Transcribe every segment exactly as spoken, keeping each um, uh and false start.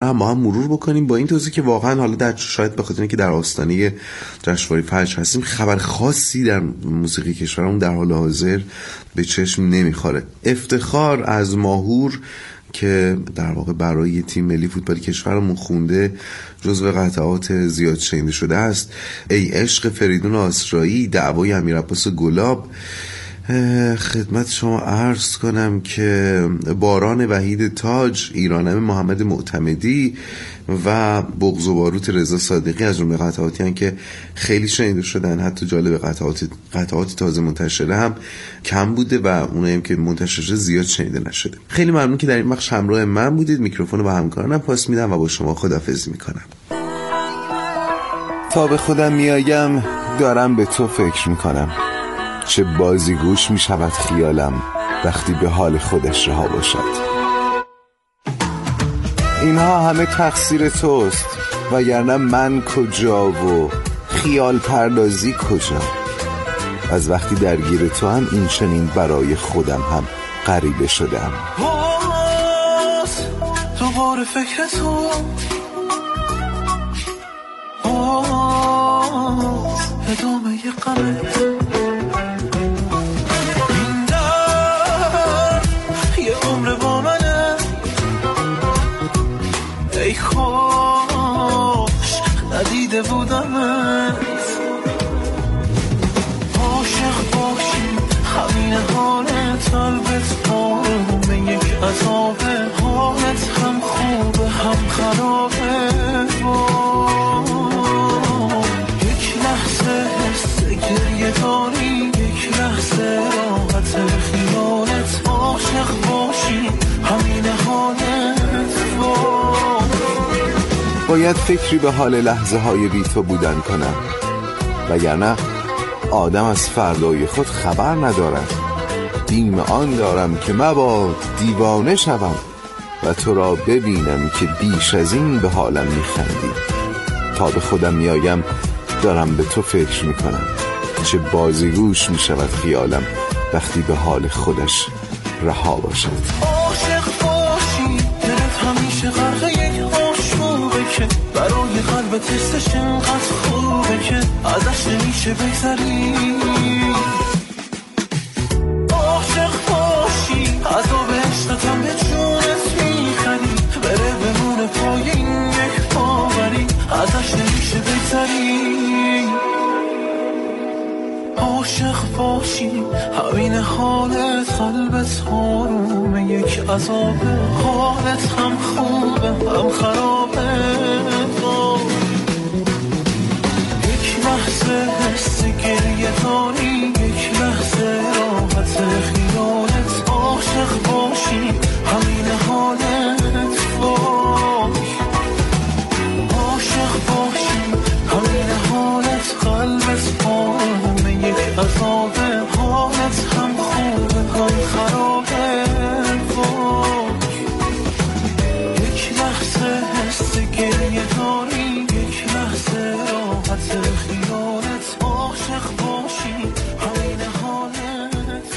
هم با هم مرور بکنیم، با این توضیح که واقعا حالا در شاید به خاطر اینکه در آستانه جشنواره فجر هستیم خبر خاصی در موسیقی کشورمون در حال حاضر به چشم نمیخوره. افتخار از ماهور که در واقع برای تیم ملی فوتبال کشورمون خونده جزو قطعات زیاد شنیده شده است. ای عشق فریدون آسرایی، دعوای امیرعباس گلاب. خدمت شما عرض کنم که باران وحید تاج، ایرانم محمد معتمدی و بغض و باروت رضا صادقی از جمله قطعاتی هستند که خیلی شنیده شدن. حتی جالب قطعات قطعات تازه منتشره هم کم بوده و اونایی هم که منتشر شده زیاد شنیده نشده. خیلی ممنون که در این بخش همراه من بودید. میکروفون رو به همکارانم پاس میدم و با شما خداحافظی میکنم. تا به خودم میایم دارم به تو فکر میکنم، چه بازیگوش میشود خیالم وقتی به حال خودش رها باشد. اینها همه تقصیر توست، وگرنه من کجا و خیال پردازی کجا؟ از وقتی درگیر تو هم این چنین برای خودم هم غریبه شدم. باز دوباره فکر تو، باز ادامه غمت، این در یه عمر با منه. ای خوش ندیده بودمت، عاشق باشی همین حالت، قلبت آرومه یک عذابه، حالت هم خوبه هم خرابه. یک لحظه حس گریه داری، یک لحظه راحت خیالت، عاشق باشی همین حالت. باید فکری به حال لحظه های بی تو بودن کنم، وگرنه آدم از فردای خود خبر ندارد. بیم آن دارم که مباد دیوانه شوم و تو را ببینم که بیش از این به حالم میخندی. تا به خودم میایم دارم به تو فکر میکنم، چه بازیگوش میشود خیالم وقتی به حال خودش رها باشد. عاشق باشی دلت همیشه غرق یک آشوبه که برای قلب تستش اینقدر خوبه که ازش نمیشه بگذری. عاشق باشی عذاب عشقتم به جونت میخری، بره بمونه پای این یک باوری ازش نمیشه بگذری. عاشق باشی همین حالت، قلبت آرومه یک عذابه، حالت هم خوبه هم خرابه. یک لحظه حس گریه داری، یک لحظه راحت خیالت، عاشق باشی همین حالت. عاشق باشی همین حالت، قلبت آرومه یک عذابه، حالت هم خوبه هم خرابه. یک لحظه حس گریه داری، یک لحظه راحت خیالت، عاشق باشی همین حالت.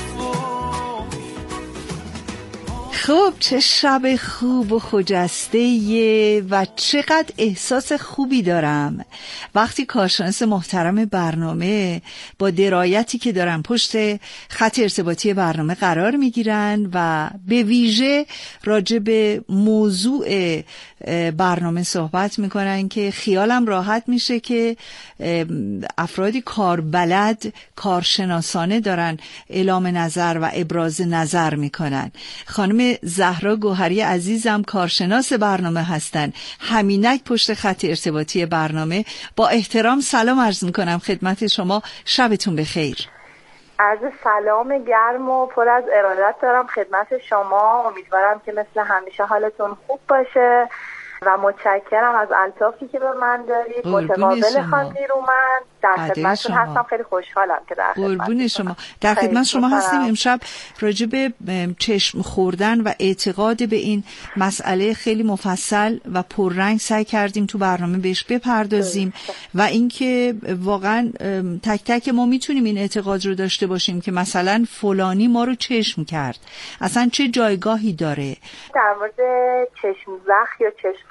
خب چه شب خوب و خجسته و چقدر احساس خوبی دارم وقتی کارشناس محترم برنامه با درایتی که دارن پشت خط ارتباطی برنامه قرار میگیرن و به ویژه راجع به موضوع برنامه صحبت میکنن که خیالم راحت میشه که افرادی کاربلد کارشناسانه دارن اعلام نظر و ابراز نظر میکنن. خانم زهرا گوهری عزیزم کارشناس برنامه هستن، همینک پشت خط ارتباطی برنامه. با احترام سلام عرض میکنم خدمت شما، شبتون بخیر. عرض سلام گرم و پر از ارادت دارم خدمت شما. امیدوارم که مثل همیشه حالتون خوب باشه و متشکرم از الطافی که به من دارید. متقابل خانم نیرومند در خدمتتون هستم. خیلی خوشحالم که در خدمت شما در خدمت شما هستیم. امشب راجع به چشم خوردن و اعتقاد به این مسئله خیلی مفصل و پررنگ سعی کردیم تو برنامه بهش بپردازیم و اینکه واقعا تک تک ما میتونیم این اعتقاد رو داشته باشیم که مثلا فلانی ما رو چشم کرد، اصلا چه جایگاهی داره. در مورد چشم زخم یا چشم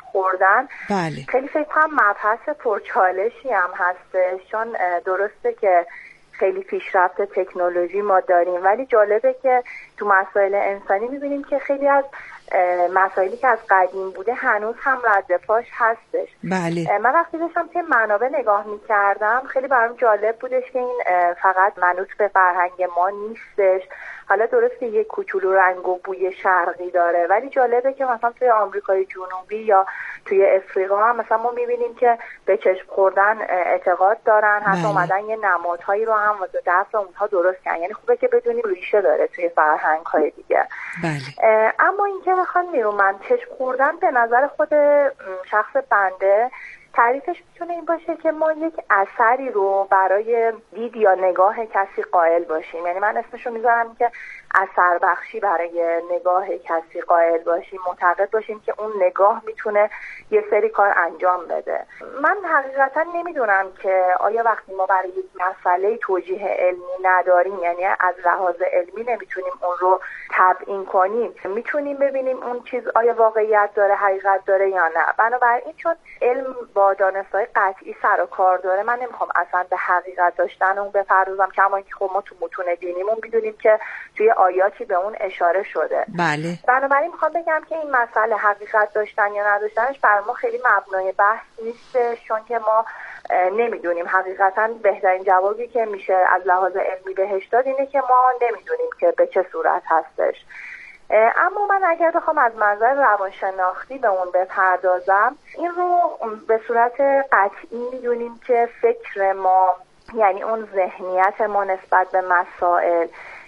خوردن بله. خیلی فکر کنم مبحث پرچالشی هم هستش، چون درسته که خیلی پیشرفت تکنولوژی ما داریم، ولی جالبه که تو مسائل انسانی میبینیم که خیلی از مسائلی که از قدیم بوده هنوز هم رد پاش هستش. بله. من وقتی داشتم که منابع نگاه میکردم خیلی برام جالب بودش که این فقط منوط به فرهنگ ما نیستش. حالا درسته یک کوچولو رنگ و بوی شرقی داره، ولی جالبه که مثلا توی آمریکای جنوبی یا توی افریقا هم مثلا ما میبینیم که به چشم خوردن اعتقاد دارن، حتی اومدن یه نمادهایی رو هم واسه دفع اونها درست کردن. یعنی خوبه که بدونیم ریشه داره توی فرهنگ‌های دیگه. بله. اما اینکه بخوام میرم من چشم خوردن به نظر خود شخص بنده تعریفش میتونه این باشه که ما یک اثری رو برای دید یا نگاه کسی قائل باشیم. یعنی من اسمشو میذارم که اثر بخشی برای نگاه کسی قائل باشیم، معتقد باشیم که اون نگاه میتونه یه سری کار انجام بده. من حقیقتا نمیدونم که آیا وقتی ما برای یک مسئله توجیه علمی نداریم، یعنی از لحاظ علمی نمیتونیم اون رو تبیین کنیم، میتونیم ببینیم اون چیز آیا واقعیت داره، حقیقت داره یا نه. بنابراین چون علم با دانستهای قطعی سر و کار داره، من نمیخوام اصلا به حقیقت داشتن اون بپردازم، کما اینکه خب ما تو متون دینیمون میدونیم که توی آیاتی به اون اشاره شده. بله. بنابراین میخوام بگم که این مسئله حقیقت داشتن یا نداشتنش بر ما خیلی مبنای بحث نیستش، چون که ما نمیدونیم. حقیقتا بهترین جوابی که میشه از لحاظ علمی بهش داد اینه که ما نمیدونیم که به چه صورت هستش. اما من اگر بخوام از منظر روانشناختی به اون بپردازم، این رو به صورت قطعی میدونیم که فکر ما، یعنی اون ذهنیت ما نسبت به مسائل،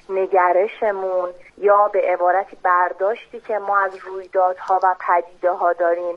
نگرشمون یا به عبارتی برداشتی که ما از رویدادها و پدیده ها داریم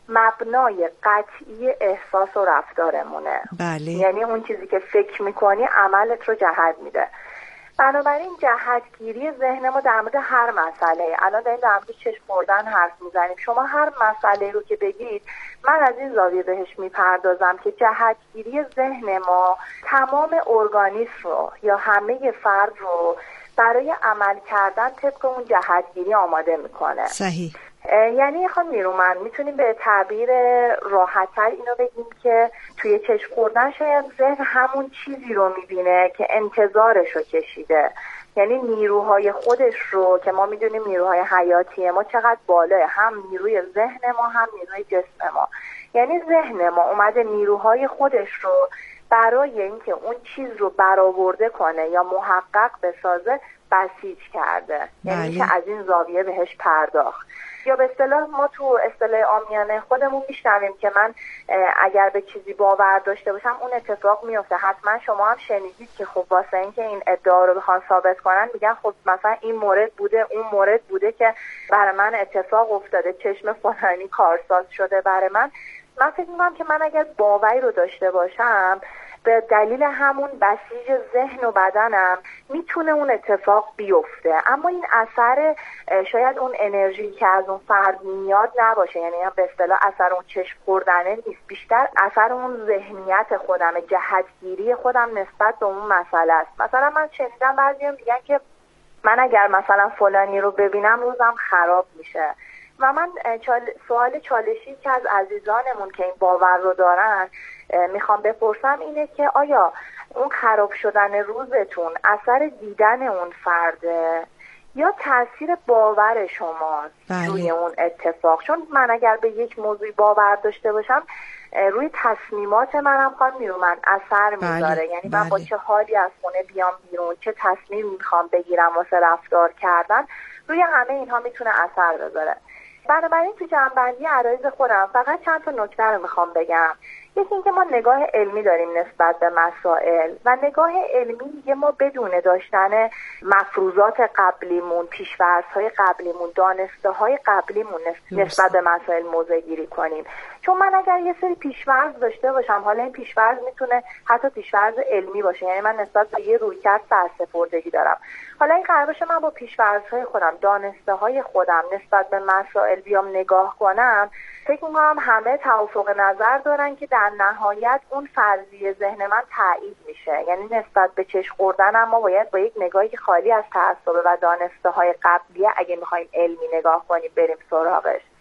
مبنای قطعی احساس و رفتارمونه. بله. یعنی اون چیزی که فکر میکنی عملت رو جهت میده. بنابراین جهتگیری ذهن ما در مورد هر مسئله، الان داریم در مورد چشم خوردن حرف میزنیم، شما هر مسئله رو که بگید من از این زاویه بهش میپردازم که جهتگیری ذهن ما تمام ارگانیسم رو یا همه فرد رو برای عمل کردن طبق اون جهتگیری آماده میکنه. صحیح. یعنی خانم نیرومند میتونیم به تعبیر راحت‌تر اینو بگیم که توی چشم خوردن شاید ذهن همون چیزی رو میبینه که انتظارش رو کشیده. یعنی نیروهای خودش رو که ما میدونیم نیروهای حیاتی ما چقدر بالاه، هم نیروی ذهن ما هم نیروی جسم ما. یعنی ذهن ما اومده نیروهای خودش رو برای اینکه اون چیز رو برآورده کنه یا محقق بسازه بسیج کرده. یعنی که از این زاویه بهش پرداخت. یا به اصطلاح ما تو اصطلاح عامیانه خودمون میشنویم که من اگر به چیزی باور داشته باشم اون اتفاق میفته. حتما شما هم شنیدید که خب واسه اینکه این ادعا رو بخوان ثابت کنن میگن خب مثلا این مورد بوده، اون مورد بوده که برای من اتفاق افتاده، چشم فلانی کارساز شده برای من. من فکر می‌کنم که من اگر باوری رو داشته باشم به دلیل همون بسیج ذهن و بدنم میتونه اون اتفاق بیفته، اما این اثر شاید اون انرژی که از اون فرد میاد نباشه. یعنی به اصطلاح اثر اون چشم خوردنه نیست، بیشتر اثر اون ذهنیت خودم، جهتگیری خودم نسبت به اون مسئله است. مثلا من شنیدم بعضیا میگن که من اگر مثلا فلانی رو ببینم روزم خراب میشه و من چال... سوال چالشی که از عزیزانمون که این باور رو دارن میخوام بپرسم اینه که آیا اون خراب شدن روزتون اثر دیدن اون فرده یا تاثیر باور شماست روی اون اتفاق؟ چون من اگر به یک موضوع باور داشته باشم روی تصمیمات منم خواهم میرومن اثر میذاره. بله. یعنی بله. من با چه حالی از خونه بیام بیرون، چه تصمیم میخوام بگیرم واسه رفتار کردن، روی همه اینها میتونه اثر بذاره. بنابراین تو جنبندی عرایض خودم فقط چند تا نکته رو میخوام بگم. یکی اینکه ما نگاه علمی داریم نسبت به مسائل و نگاه علمی میگه ما بدون داشتن مفروضات قبلیمون، پیش‌فرض‌های قبلیمون، دانسته‌های قبلیمون نسبت به مسائل موضع گیری کنیم. چون من اگر یه سری پیش‌فرض داشته باشم، حالا این پیش‌فرض میتونه حتی پیش‌فرض علمی باشه، یعنی من نسبت به یه رویکرد سرسپردگی دارم، حالا این قرار باشه من با پیش‌فرض‌های خودم، دانسته‌های خودم نسبت به مسائل بیام نگاه کنم، فکر می‌کنم همه توافق نظر دارن که در نهایت اون فرضیه ذهن من تایید میشه. یعنی نسبت به چشم خوردن ما باید با یک نگاهی که خالی از تعصب و دانسته‌های قبلیه اگه می‌خوایم علمی نگاه کنیم بریم سراغش.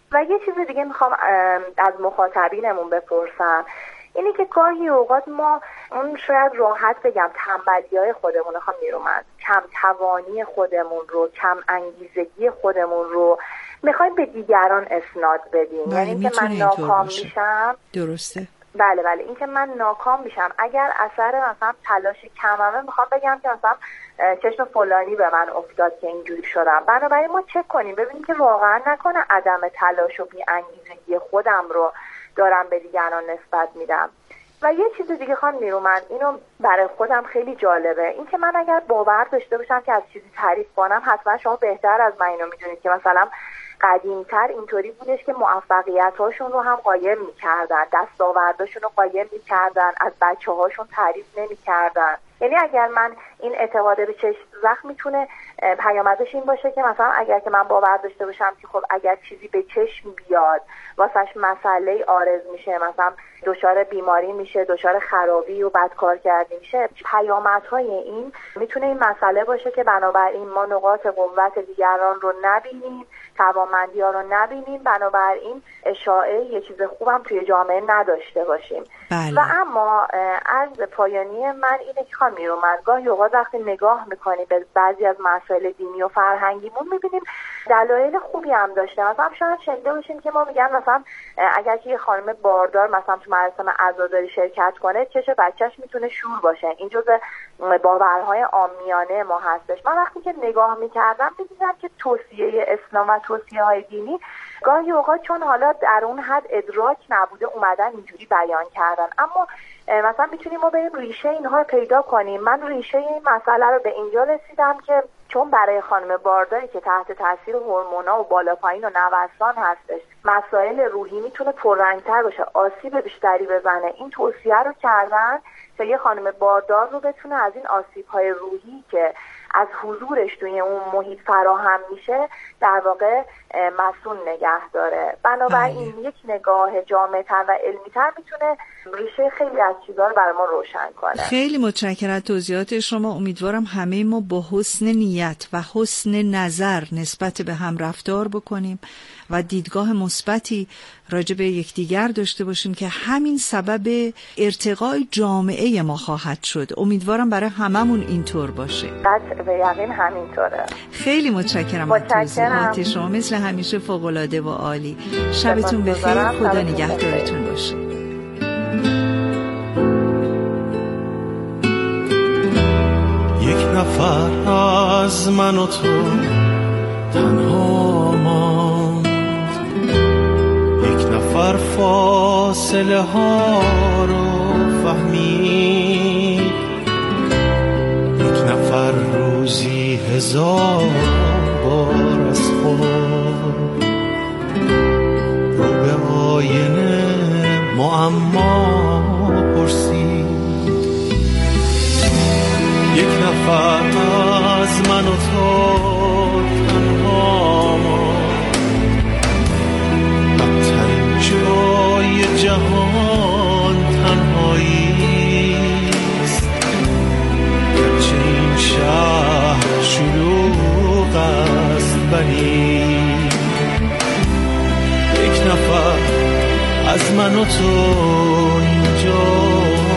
و یه چیز دیگه میخوام از مخاطبینمون بپرسم، اینی که گاهی اوقات ما اون شاید راحت بگم تنبلی‌های خودمون رو میرومند، کم توانی خودمون رو، کم انگیزگی خودمون رو میخوایم به دیگران اسناد بدیم. یعنی این که من ناکام میشم. درسته. بله بله این که من ناکام میشم اگر اثر مثلا تلاش کممه، میخوام بگم که مثلا چشم فلانی به من افتاد که اینجوری شدم. بنابراین ما چک کنیم ببینیم که واقعا نکنه عدم تلاش و بی انگیزگی خودم رو دارم به دیگران نسبت میدم. و یه چیز دیگه خانم نیرومند، اینو برای خودم خیلی جالبه، این که من اگر باور داشته باشم که از چیزی تعریف کنم، حتما شما بهتر از من اینو میدونید که مثلا قدیمتر اینطوری بودش که موفقیت‌هاشون رو هم قایم می‌کردن، دستاورداشون رو قایم می‌کردن، از بچه‌هاشون تعریف نمی‌کردن. یعنی اگر من این اعتقاد به چشم زخم میتونه پیامدش این باشه که مثلا اگر که من باور داشته باشم که خب اگر چیزی به چشم بیاد واسش مسئله عارض میشه، مثلا دچار بیماری میشه، دچار خرابی و بدکار کردی میشه، پیامدهای این میتونه این مسئله باشه که بنابراین ما نقاط قوت دیگران رو نبینیم، توانمندی ها رو نبینیم، بنابراین اشاعه یه چیز خوبم توی جامعه نداشته باشیم. بله. و اما از پایانی من اینه که خانم نیرومند، گاهی اوقات وقتی نگاه میکنی به بعضی از مسائل دینی و فرهنگیمون میبینیم دلایل خوبی هم داشته. مثلا شاید شنیده باشیم که ما میگن مثلا اگر که یه خانم باردار مثلا تو مراسم عزاداری شرکت کنه چش بچهش میتونه شور باشه. این جزء باورهای عامیانه ما هستش. من وقتی که نگاه میکردم میدیدم که توصیه اسلام و توصیه های دینی گاهی اوقات چون حالا در اون حد ادراک نبوده اومدن اینجوری بیان کردن، اما مثلا میتونیم ما بریم ریشه اینها رو پیدا کنیم. من ریشه این مسئله رو به اینجا رسیدم که چون برای خانم بارداری که تحت تاثیر هورمونا و بالا پایین و نوسان هستش، مسائل روحی میتونه پررنگ‌تر باشه، آسیب بیشتری بزنه، این توصیه رو کردن که یه خانم باردار رو بتونه از این آسیب‌های روحی که از حضورش توی اون محیط فراهم میشه در واقع مسئول نگه داره. بنابراین یک نگاه جامع‌تر و علمی‌تر میتونه ریشه خیلی از چیزا رو برای ما روشن کنه. خیلی متشکرم از توضیحات شما. امیدوارم همه ما با حسن نیت و حسن نظر نسبت به هم رفتار بکنیم و دیدگاه مثبتی راجع به یکدیگر داشته باشیم که همین سبب ارتقای جامعه ما خواهد شد. امیدوارم برای هممون اینطور باشه. قطع به یقین همینطوره. خیلی متشکرم از توضیحات شما، مثل همیشه فوق‌العاده و عالی. شبتون بخیر، خدا نگهدارتون باشه. یک نفر از من و تو تنها ماند، یک نفر فاصله ها رو فهمید، یک نفر روزی هزار بار از خود رو به آینه معما پرسید. یک نفر از من و تو تنها ماند، بدترین جای جهان تنهاییست، گرچه این شهر شلوغ است ولی یک نفر از من و تو اینجا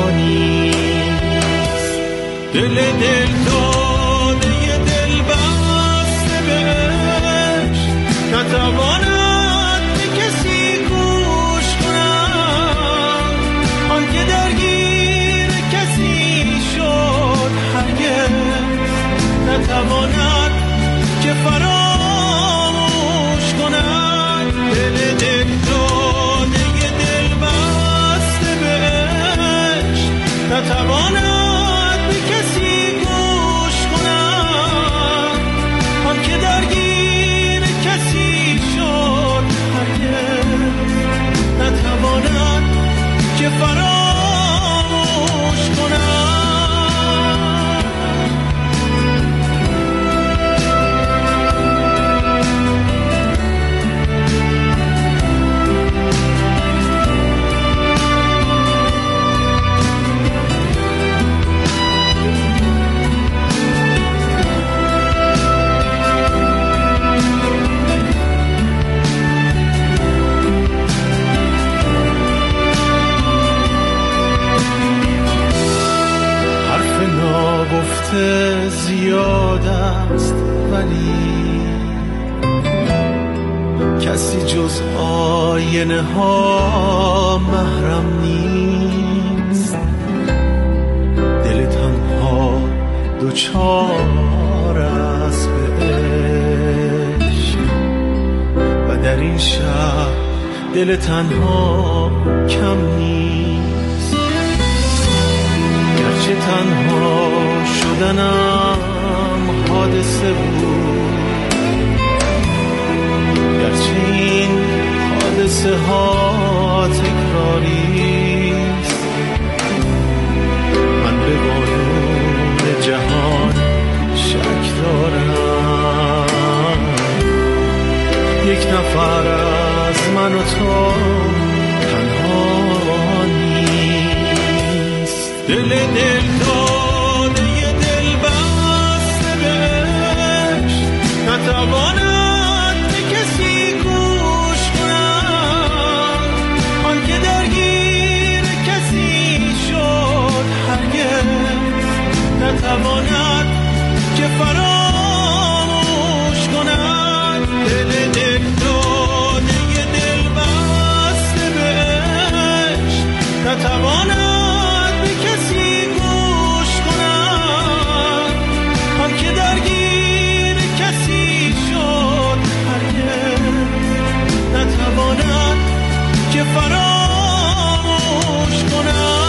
دل دل داده دل بسته بهش نتواند به کسی گوش کند، آن که درگیر کسی شد هرگز نتواند که فراموش کند. دل دل داده دل بسته بهش نتواند که فراموش کنم. وقت زیاد است ولی کسی جز آینه ها محرم نیست. دل تنها دوچار است به عشق و در این شب دل تنها کم نیست. گرچه تنها شدنم حادثه بود، گرچه این حادثه ها تکراریست، من به قانون جهان شک دارم. یک نفر از من و تو تنها نیست. دل دل داده ی دل بسته بهش نتواند به کسی گوش کند. آن که درگیر کسی شد هرگز نتواند که فراموش کند. دل دل داده ی دل بسته بهش نتواند به کسی گوش کند. آن که درگیر کسی شد هرگز نتواند که فراموش کند.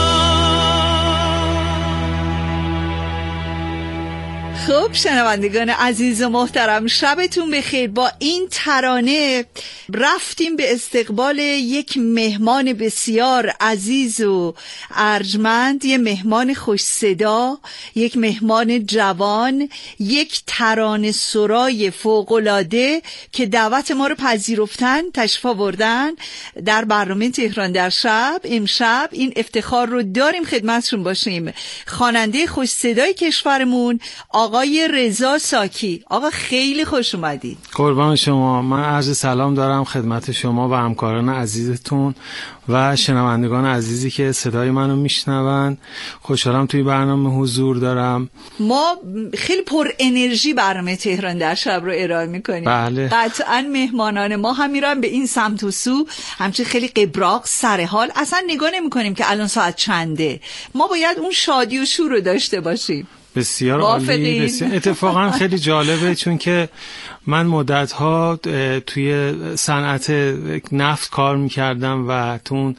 خب شنوندگان عزیز و محترم، شبتون بخیر. با این ترانه رفتیم به استقبال یک مهمان بسیار عزیز و ارجمند، یک مهمان خوش صدا، یک مهمان جوان، یک ترانه سرای فوق‌العاده که دعوت ما رو پذیرفتن، تشریف آوردن در برنامه تهران در شب. امشب این افتخار رو داریم خدمتشون باشیم. خواننده خوش صدای کشورمون آقای رضا ساکی. آقا خیلی خوش اومدید. قربان شما. من عرض سلام دارم خدمت شما و همکاران عزیزتون و شنوندگان عزیزی که صدای منو میشنون. خوشحالم توی برنامه حضور دارم. ما خیلی پر انرژی برنامه تهران در شب رو ارائه میکنیم. بله. قطعا مهمانان ما هم میرن به این سمت و سو، همچنین خیلی قبراق سر حال، اصلا نگاه نمیکنیم که الان ساعت چنده. ما باید اون شادی و شور رو داشته باشیم. بسیار عالی. بسیار اتفاقا خیلی جالبه چون که من مدت‌ها توی صنعت نفت کار می‌کردم و تو اون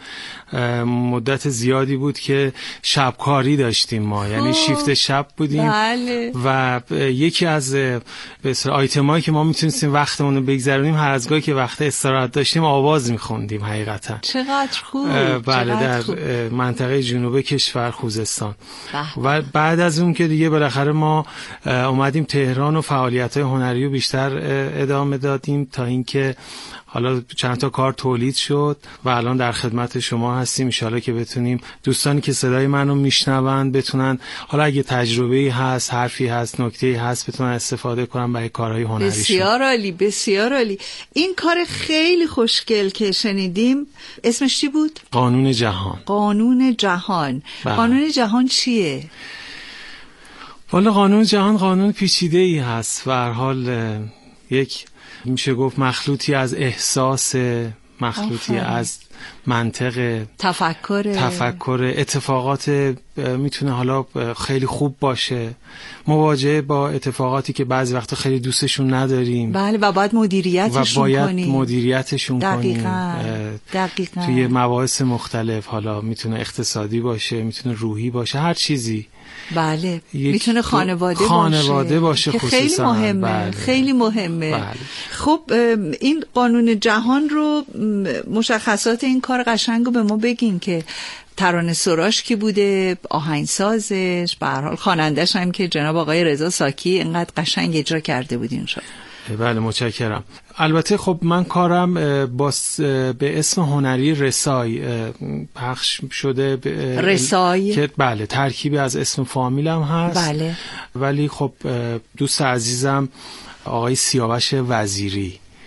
مدت زیادی بود که شبکاری داشتیم ما، یعنی شیفت شب بودیم. بله. و یکی از آیتمایی که ما میتونستیم وقتمون رو بگذرونیم هر از گاهی که وقت استراحت داشتیم آواز میخوندیم. حقیقتا چقدر خوب. بله. چقدر در خوب. منطقه جنوب کشور خوزستان. و بعد از اون که دیگه بالاخره ما اومدیم تهران و فعالیت‌های هنری رو بیشتر ادامه دادیم تا اینکه حالا چند تا کار تولید شد و الان در خدمت شما هستیم. ان شاءالله که بتونیم دوستانی که صدای منو میشنون بتونن، حالا اگه تجربه‌ای هست، حرفی هست، نکته‌ای هست، بتونن استفاده کنن برای کارهای هنریشون. بسیار عالی، بسیار عالی. این کار خیلی خوشگل که شنیدیم اسمش چی بود؟ قانون جهان. قانون جهان. بله. قانون جهان چیه؟ والا قانون جهان قانون پیچیده‌ای هست و هر حال یک میشه گفت مخلوطی از احساس، مخلوطی آفره. از منطق، تفکر تفکر اتفاقات میتونه حالا خیلی خوب باشه، مواجهه با اتفاقاتی که بعضی وقتا خیلی دوستشون نداریم. بله و باید مدیریتشون و باید کنیم. مدیریتشون دقیقاً. کنیم. دقیقاً. توی مباحث مختلف، حالا میتونه اقتصادی باشه، میتونه روحی باشه، هر چیزی. بله. میتونه خانواده, خانواده باشه, باشه که خیلی مهمه. بله. خیلی مهمه. بله. خب این قانون جهان رو، مشخصات این کار قشنگ رو به ما بگین که ترانه سراش کی بوده، آهنگسازش، به هر حال خواننده‌ش هم که جناب آقای رضا ساکی اینقدر قشنگ اجرا کرده بودین شد. بله متشکرم. البته خب من کارم با به اسم هنری رسای پخش شده. رسای که بله ترکیبی از اسم فامیلم هست. بله. ولی خب دوست عزیزم آقای سیاوش وزیری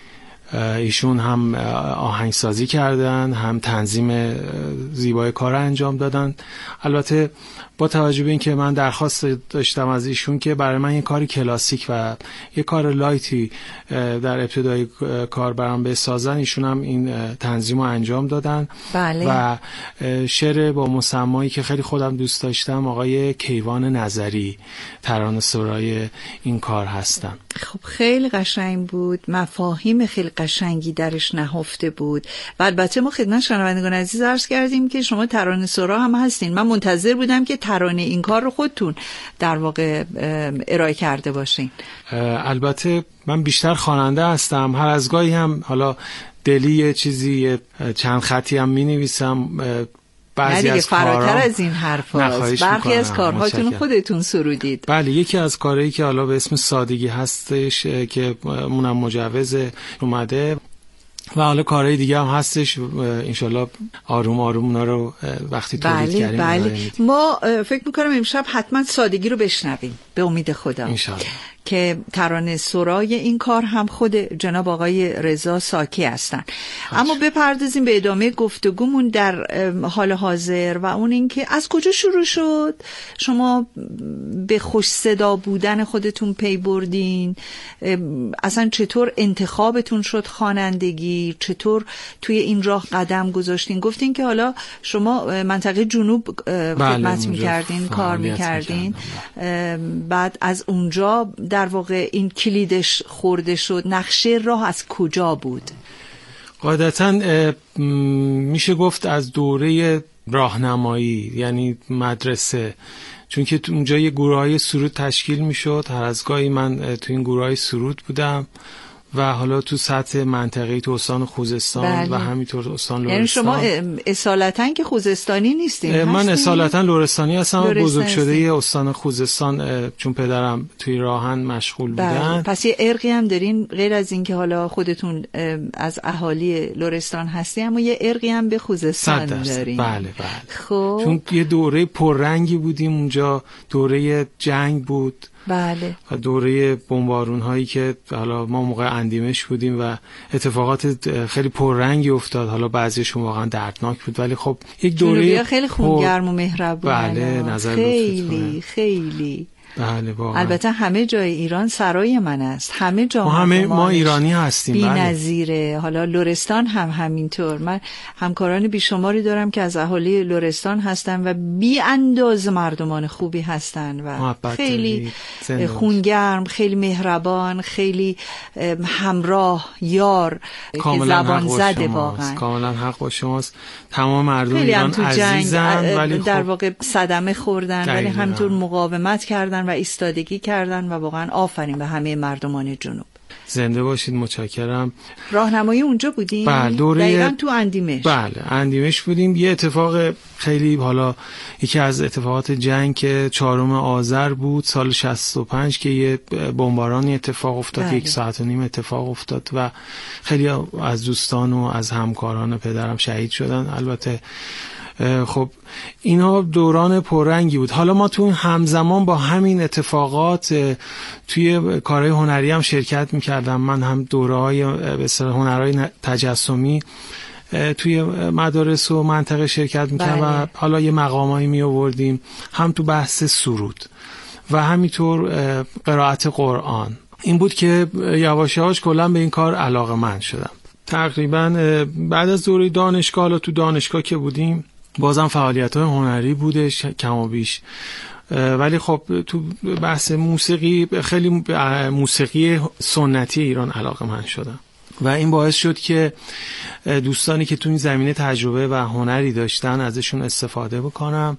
ایشون هم آهنگسازی کردن، هم تنظیم زیبای کار انجام دادن. البته با توجه به اینکه من درخواست داشتم از ایشون که برای من یه کار کلاسیک و یه کار لایتی در ابتدای کار برام بسازن، ایشون هم این تنظیم رو انجام دادن. بله. و شعر با مسمایی که خیلی خودم دوست داشتم آقای کیوان نظری ترانه‌سرای این کار هستن. خب خیلی قشنگ بود، مفاهیم خیلی قشنگی درش نهفته بود. و البته ما خدمت شنوندگان عزیز عرض کردیم که شما ترانه‌سرا هم هستین. من منتظر بودم که ترانه این کار رو خودتون در واقع ارائه کرده باشین. البته من بیشتر خواننده هستم، هر از گاهی هم حالا دلی یه چیزی چند خطی هم می‌نویسم. بعضی از فراتر از این حرف هست، برخی از کارهاتون خودتون سرودید. بله، یکی از کارهایی که حالا به اسم سادگی هستش که مونم مجوز اومده و حالا کارهای دیگه هم هستش، انشالله آروم آروم اونا رو وقتی تولید بله کردیم. بله. ما فکر میکنم امشب حتما سادگی رو بشنویم به امید خدا انشالله، که ترانه سرای این کار هم خود جناب آقای رضا ساکی هستن. اما بپردازیم به ادامه گفتگومون در حال حاضر و اون این که از کجا شروع شد شما به خوش صدا بودن خودتون پی بردین؟ اصلا چطور انتخابتون شد خوانندگی؟ چطور توی این راه قدم گذاشتین؟ گفتین که حالا شما منطقه جنوب خدمت میکردین، کار میکردین، بعد از اونجا در واقع این کلیدش خورده شد. نقشه راه از کجا بود؟ قاعدتاً میشه گفت از دوره راهنمایی، یعنی مدرسه، چون که اونجا یه گروه‌های سرود تشکیل میشد. هر از گاهی من تو این گروه‌های سرود بودم و حالا تو سطح منطقه‌ای تو استان خوزستان بله. و همینطور استان لرستان. یعنی شما اصالتاً که خوزستانی نیستین؟ من اصالتاً لرستانی هستم و بزرگ شده استان خوزستان، چون پدرم توی راهن مشغول بله. بودن. پس یه ارقی هم دارین غیر از این که حالا خودتون از اهالی لرستان هستی، اما یه ارقی هم به خوزستان دارین. بله بله. خب چون یه دوره پررنگی بودیم اونجا، دوره جنگ بود. بله. و دوره بمبارون هایی که حالا ما موقع اندیمش بودیم و اتفاقات خیلی پررنگی افتاد، حالا بعضیشون واقعا دردناک بود، ولی خب یک دوره خیلی خونگرم و مهربون. بله، نظر خیلی خیلی بله واقعا. البته همه جای ایران سرای من است، همه جا ما همه ما ایرانی هستیم. بی نظیره. بله. حالا لرستان هم همینطور. من همکاران بیشماری دارم که از اهالی لرستان هستن و بی اندازه مردمان خوبی هستن و خیلی خونگرم، خیلی مهربان، خیلی همراه، یار، که زبان زده. واقعا کاملا حق با شماست. تمام مردم ایران عزیزن، ولی در خب واقع صدمه خوردن، ولی همینطور مقاومت کردن و ایستادگی کردن و واقعا آفرین به همه مردمان جنوب. زنده باشید، متشکرم. راهنمایی اونجا بودیم؟ بله، دوره دقیقاً تو اندیمش. بله، اندیمش بودیم. یه اتفاق خیلی، حالا یکی از اتفاقات جنگ که چهارم آذر بود سال شصت و پنج که یه بمبارانی اتفاق افتاد. بله. یک ساعت و نیم اتفاق افتاد و خیلی از دوستان و از همکاران پدرم شهید شدن. البته خب اینا دوران پررنگی بود. حالا ما تو همزمان با همین اتفاقات توی کارهای هنری هم شرکت میکردم. من هم دوره‌های به اصطلاح هنرهای تجسمی توی مدارس و منطقه شرکت میکردم و حالا یه مقامایی می آوردیم، هم تو بحث سرود و همینطور قرائت قرآن. این بود که یواش یواش کلا به این کار علاقه‌مند شدم. تقریبا بعد از دوره دانشگاه، حالا تو دانشگاه که بودیم بازم فعالیت‌های هنری بودش کم و بیش، ولی خب تو بحث موسیقی، خیلی موسیقی سنتی ایران علاقه‌مند شدم و این باعث شد که دوستانی که تو این زمینه تجربه و هنری داشتن ازشون استفاده بکنم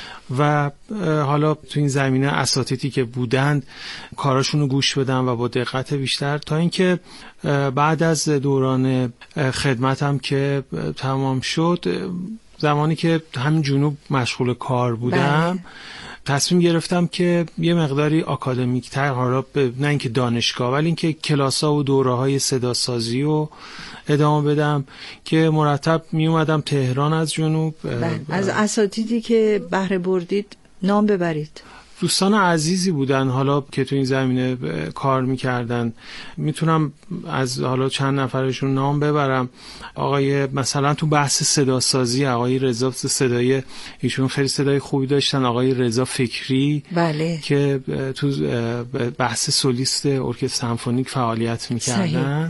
و حالا تو این زمینه اساتیدی که بودند کاراشون رو گوش بدم و با دقت بیشتر، تا اینکه بعد از دوران خدمتم که تمام شد، زمانی که همین جنوب مشغول کار بودم بله. تصمیم گرفتم که یه مقداری آکادمیک تر، حالا نه اینکه دانشگاه ولی اینکه کلاس‌ها و دوره‌های صداسازی رو ادامه بدم که مرتب می اومدم تهران از جنوب. بله. از اساتیدی که بهره بردید نام ببرید. دوستان عزیزی بودن حالا که تو این زمینه کار میکردن. میتونم از حالا چند نفرشون نام ببرم. آقای مثلا تو بحث صدا سازی آقای رضا صدای، ایشون خیلی صدای خوبی داشتن. آقای رضا فکری بله. که تو بحث سولیست ارکستر سمفونیک فعالیت میکردن.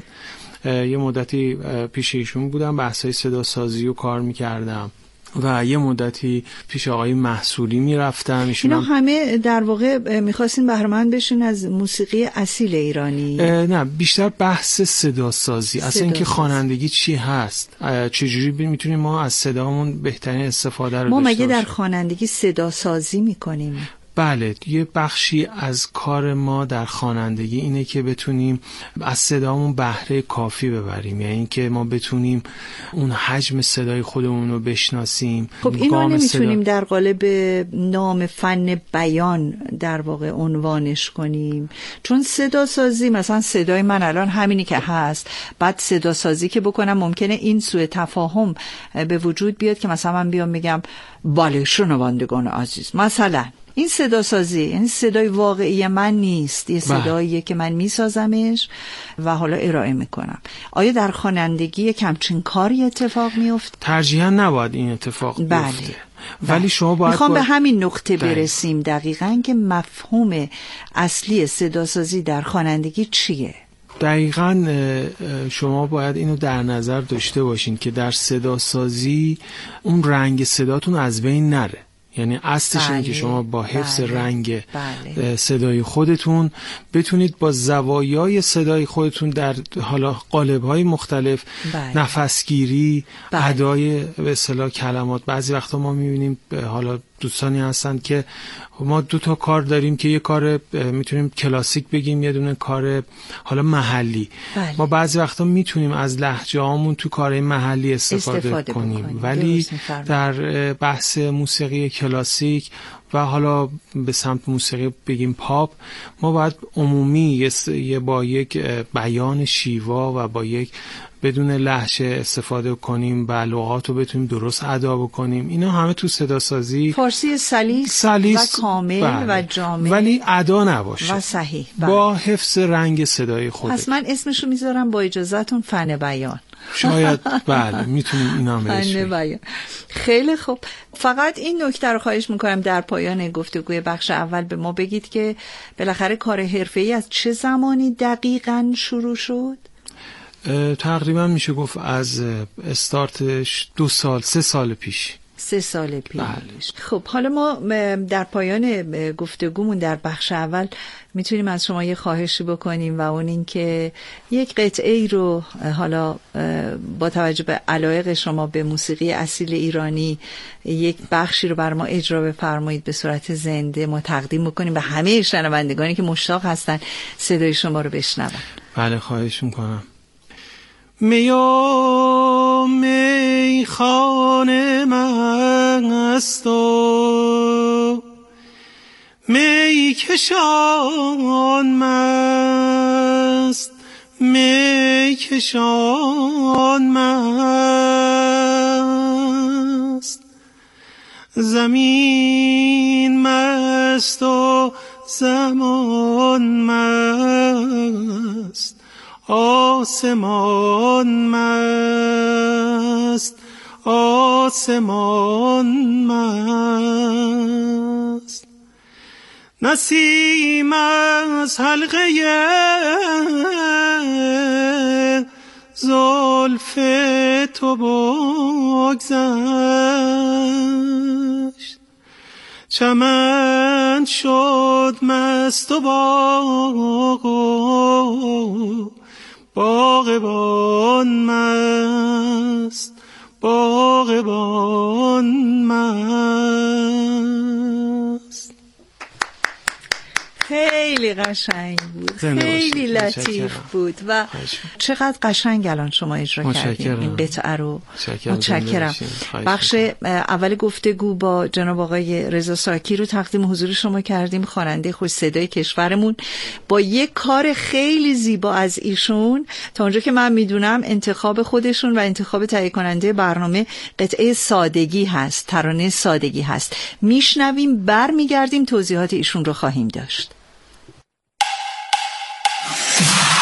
یه مدتی پیش ایشون بودم، بحثای صدا سازی و کار میکردم و یه مدتی پیش آقای محصولی میرفتم. اینا همه در واقع میخواستین بهره‌مند بشین از موسیقی اصیل ایرانی؟ نه، بیشتر بحث صدا سازی، اصلا اینکه خوانندگی چی هست، چجوری میتونیم ما از صدامون بهترین استفاده رو ما داشته مگه باشیم. در خوانندگی صدا سازی میکنیم؟ بله، یه بخشی از کار ما در خوانندگی اینه که بتونیم از صدامون بهره کافی ببریم، یعنی اینکه ما بتونیم اون حجم صدای خودمون رو بشناسیم. خب اینو نمیتونیم صدا... در قالب نام فن بیان در واقع عنوانش کنیم، چون صدا سازی مثلا صدای من الان همینی که هست، بعد صدا سازی که بکنم ممکنه این سوء تفاهم به وجود بیاد که مثلا من بیام میگم بله شنوندگان عزیز، مثلا این صدا سازی، این صدای واقعی من نیست، یه صداییه که من میسازمش و حالا ارائه میکنم. آیا در خوانندگی کمچین کاری اتفاق میفته؟ ترجیحاً نباید این اتفاق بله. بیفته. ولی شما باید میخوام باید... به همین نقطه برسیم دقیقاً که مفهوم اصلی صدا سازی در خوانندگی چیه؟ دقیقاً شما باید اینو در نظر داشته باشین که در صدا سازی اون رنگ صداتون از بین نره. یعنی اصلش اینه که شما با حفظ بله. رنگ بله. صدای خودتون بتونید با زوایای صدای خودتون در حالا قالب‌های مختلف بله. نفسگیری، بله. ادای به اصطلاح کلمات. بعضی وقتا ما می‌بینیم حالا دوستانی هستن که ما دو تا کار داریم که یه کار میتونیم کلاسیک بگیم، یه دونه کار حالا محلی. بله. ما بعضی وقتا میتونیم از لهجه‌هامون تو کارهای محلی استفاده, استفاده کنیم بکنیم. ولی در بحث موسیقی کلاسیک و حالا به سمت موسیقی بگیم پاپ، ما باید عمومی یه با یک بیان شیوا و با یک بدون لهجه استفاده کنیم و لغات رو بتونیم درست ادا بکنیم. اینا همه تو صدا سازی فارسی سلیس, سلیس و کامل بله. و جامع، ولی ادا نباشه و صحیح بله. با حفظ رنگ صدای خودت. پس من اسمشو میذارم با اجازهتون فن بیان. شاید بله میتونیم اینا بهش بیان. خیلی خوب، فقط این نکته رو خواهش میکنم در پایان گفتگوی بخش اول به ما بگید که بالاخره کار حرفه‌ای از چه زمانی دقیقاً شروع شد؟ تقریبا میشه گفت از استارتش دو سال سه سال پیش. سه سال پیش بله. خب حالا ما در پایان گفتگومون در بخش اول میتونیم از شما یه خواهشی بکنیم و اون این که یک قطعه ای رو حالا با توجه به علایق شما به موسیقی اصیل ایرانی یک بخشی رو بر ما اجرا بفرمایید به صورت زنده، ما تقدیم بکنیم به همه شنوندگانی که مشتاق هستن صدای شما رو بشنون. بله خواهش میکنم. میا می خانه مست و می کشان مست، می کشان مست، زمین مست و زمان مست، آسمان مست، آسمان مست، نسیم از حلقه زلف تو بگذشت، چمن شد مست و باغ باغبان مست، باغبان مست. خیلی خیلی قشنگ بود، خیلی لطیف بود و چقدر قشنگ الان شما اجرا کردین این قطعه رو. متشکرم. بخش اول گفتگو با جناب آقای رضا ساکی رو تقدیم حضور شما کردیم، خواننده خوش صدای کشورمون، با یک کار خیلی زیبا از ایشون. تا اونجا که من میدونم انتخاب خودشون و انتخاب تهیه کننده برنامه قطعه سادگی هست، ترانه سادگی هست. میشنویم، برمیگردیم توضیحات ایشون رو خواهیم داشت.